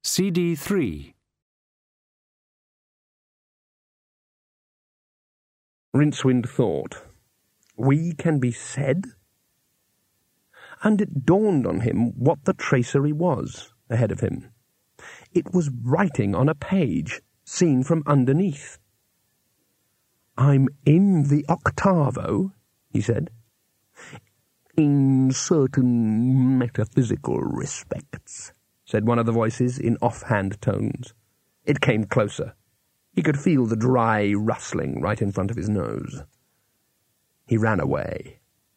CD 3. Rincewind thought, "We can be said?" And it dawned on him what the tracery was ahead of him. It was writing on a page, seen from underneath. "I'm in the octavo," he said. "In certain metaphysical respects," said one of the voices in offhand tones. It came closer. He could feel the dry rustling right in front of his nose. He ran away.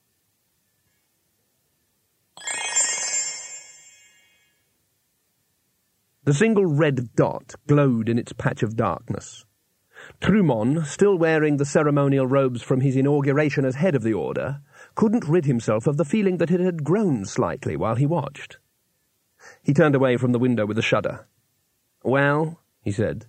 The single red dot glowed in its patch of darkness. Trumon, still wearing the ceremonial robes from his inauguration as head of the order, couldn't rid himself of the feeling that it had grown slightly while he watched. He turned away from the window with a shudder. "Well," he said.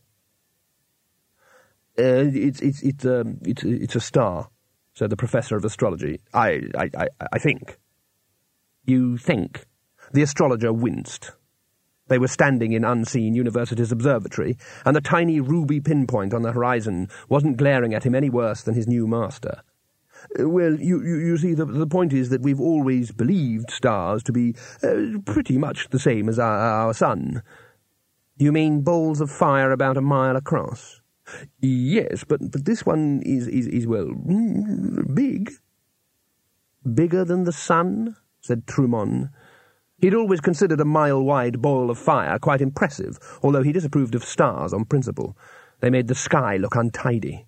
It's a star," said the professor of astrology. I think." "You think?" The astrologer winced. They were standing in Unseen University's observatory, and the tiny ruby pinpoint on the horizon wasn't glaring at him any worse than his new master. "Well, you see, the point is that we've always believed stars to be pretty much the same as our sun." "You mean balls of fire about a mile across?" "Yes, but this one is well, big." "Bigger than the sun?" said Trumon. He'd always considered a mile-wide ball of fire quite impressive, although he disapproved of stars on principle. They made the sky look untidy.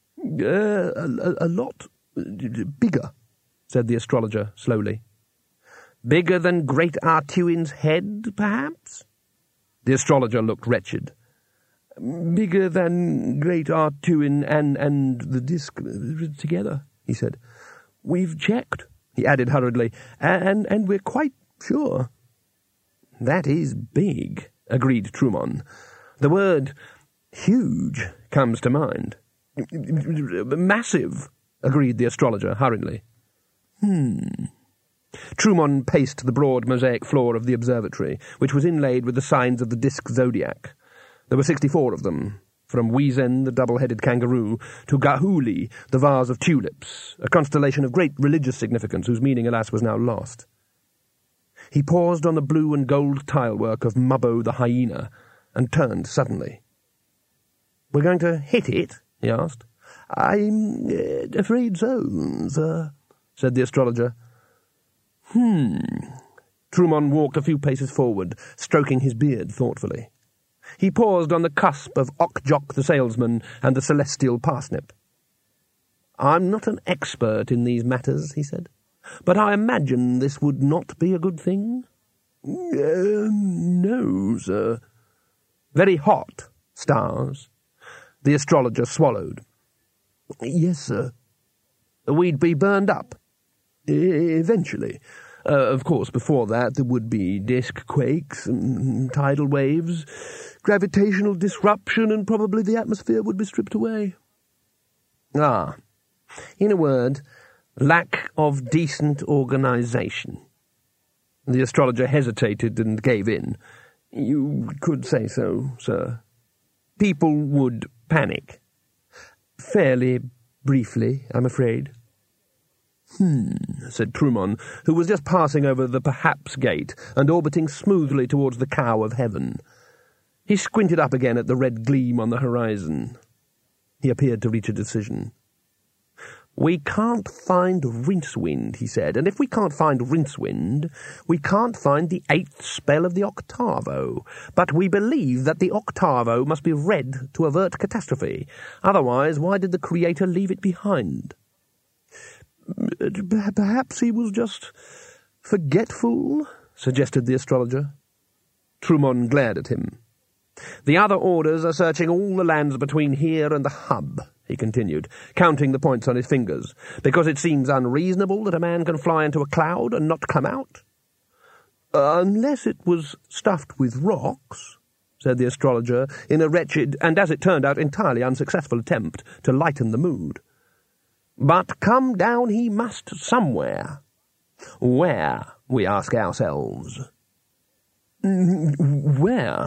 A lot bigger," said the astrologer slowly. "Bigger than Great Artuin's head, perhaps?" The astrologer looked wretched. "Bigger than Great Artuin and the disk together," he said. "We've checked," he added hurriedly, and we're quite sure." "That is big," agreed Trumon. "The word huge comes to mind." "Massive," agreed the astrologer hurriedly. Trumon paced the broad mosaic floor of the observatory, which was inlaid with the signs of the disk zodiac. There were 64 of them, from Wiesen, the double-headed kangaroo, to Gahuli, the vase of tulips, a constellation of great religious significance whose meaning, alas, was now lost. He paused on the blue and gold tilework of Mubbo the hyena and turned suddenly. "We're going to hit it?" he asked. "I'm afraid so, sir," said the astrologer. Trumon walked a few paces forward, stroking his beard thoughtfully. He paused on the cusp of Okjok the salesman and the celestial parsnip. "I'm not an expert in these matters," he said, "but I imagine this would not be a good thing." No, sir." "Very hot stars?" The astrologer swallowed. "Yes, sir." "We'd be burned up?" "Eventually. Of course, before that there would be disk quakes and tidal waves, gravitational disruption, and probably the atmosphere would be stripped away." "Ah. In a word, lack of decent organization." The astrologer hesitated and gave in. "You could say so, sir." "People would panic?" "Fairly briefly, I'm afraid." Said Trumon, who was just passing over the perhaps gate and orbiting smoothly towards the cow of heaven. He squinted up again at the red gleam on the horizon. He appeared to reach a decision. "We can't find Rincewind," he said, "and if we can't find Rincewind, we can't find the 8th spell of the octavo. But we believe that the octavo must be read to avert catastrophe. Otherwise, why did the Creator leave it behind?" "Perhaps he was just forgetful," suggested the astrologer. Trumon glared at him. "The other orders are searching all the lands between here and the hub," he continued, counting the points on his fingers, "because it seems unreasonable that a man can fly into a cloud and not come out." "Unless it was stuffed with rocks," said the astrologer, in a wretched, and as it turned out entirely unsuccessful attempt to lighten the mood. "But come down he must somewhere. Where, we ask ourselves?" "Where?"